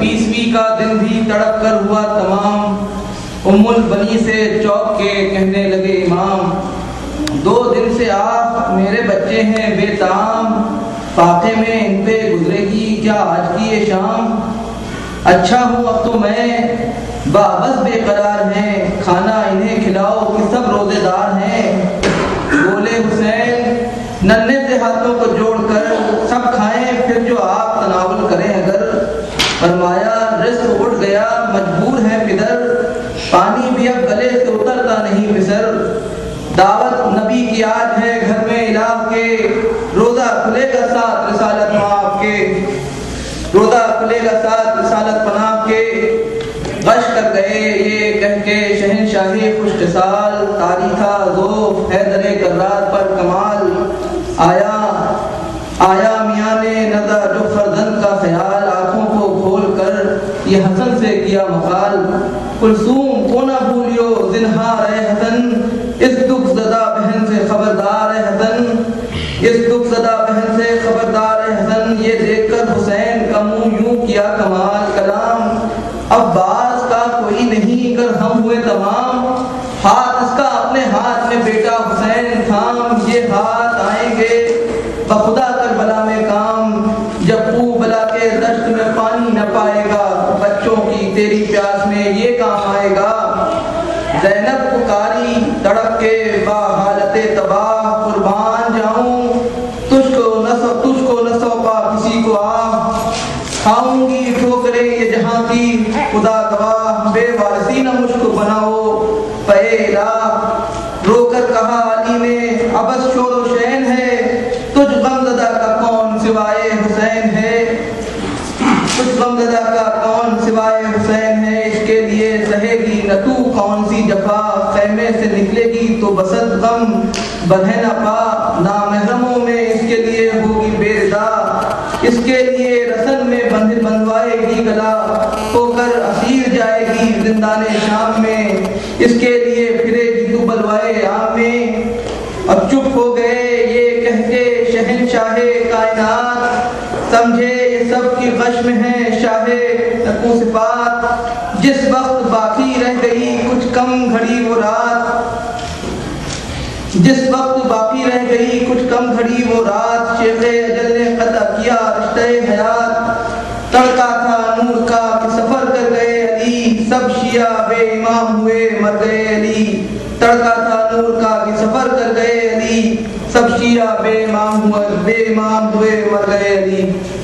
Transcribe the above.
21ویں کا دن بھی تڑپ کر ہوا تمام، ام البنی سے چوک کے کہنے لگے امام، 2 دن سے آپ میرے بچے ہیں بے طعام، فاقے میں ان پہ گزرے گی کیا آج کی یہ شام؟ اچھا ہوں اب تو میں بابس بے قرار ہیں، کھانا انہیں کھلاؤ کہ سب روزے دار ہیں۔ بولے حسین ننھے سے ہاتھوں کو جوڑ کر سب کھائیں پھر جو آپ تناول کریں اگر۔ فرمایا رزق اٹھ گیا مجبور ہے پدر، پانی بھی اب گلے سے اترتا نہیں پسر۔ دعوت نبی کی آج ہے گھر میں الہ کے، روزہ کھلے گا ساتھ رسالت معاف کے، روزہ کھلے گا ساتھ رسالت پناہ کے۔ غش کر گئے یہ کہہ کے شہنشاہی خوش خصال، طاری تھا ذوف حیدر کرات پر کمال۔ آیا میاں نے نظر جو فرزند کا خیال، آنکھوں کو کھول کر یہ حسن سے کیا مقال۔ کلثوم کو نہ بھولیو زنہار اے حسن، اس دکھ زدہ بہن سے خبردار اے حسن، اس دکھ زدہ بہن سے خبردار اے حسن۔ یہ دیکھ کر حسین کا منہ یوں کیا کمال کلام، عباس کا کوئی نہیں گر ہم ہوئے تمام، ہاتھ اس کا اپنے ہاتھ میں بیٹا حسین تھام۔ یہ ہاتھ آئیں گے بخدا کربلا میں کام، جب تو بلا کے دشت میں پانی نہ پائے گا، بچوں کی تیری پیاس میں یہ کام آئے گا۔ زینب پکاری تڑپ کے با حالت تباہ، قربان جاؤں تجھ کو نہ سونپا کسی کو آہ، کھاؤں گی ٹھوکریں یہ جہاں کی خدا گواہ، بے وارثی نہ مجھ کو بناؤ پے الہ۔ رو کر کہا علی نے ابس شور و شین ہے، تجھ غمزدہ کا کون سوائے حسین ہے، تجھ غمزدہ کا کون سوائے حسین ہے۔ اس کے لیے سہے گی نہ تو کون سی جفا، خیمے سے نکلے گی تو بسط غم بڑھے نہ پا، نامحرموں میں اس کے لیے ہوگی بے ردا، اس کے لیے رسن میں بندھوائے گی گلا، ہو کر اسیر جائے گی زندان شام میں، اس کے لیے پھرے گی تو بلوائے عام میں۔ اب چپ ہو گئے یہ کہہ کے شہنشاہ کائنات، سمجھے یہ سب کی غش میں ہے شاہ نکو صفات۔ جس وقت باقی رہ گئی کچھ کم گھڑی وہ رات، جس وقت باقی رہ گئی کچھ کم گھڑی وہ رات، شیخ اجل نے قطع کیا رشتہ حیات۔ تڑکا تھا نور کا کہ سفر کر گئے علی، سب شیعہ بے امام ہوئے مر گئے علی۔ تڑکا تھا نور کا کہ سفر کر گئے علی، سب شیعہ بے امام ہوئے مر گئے علی۔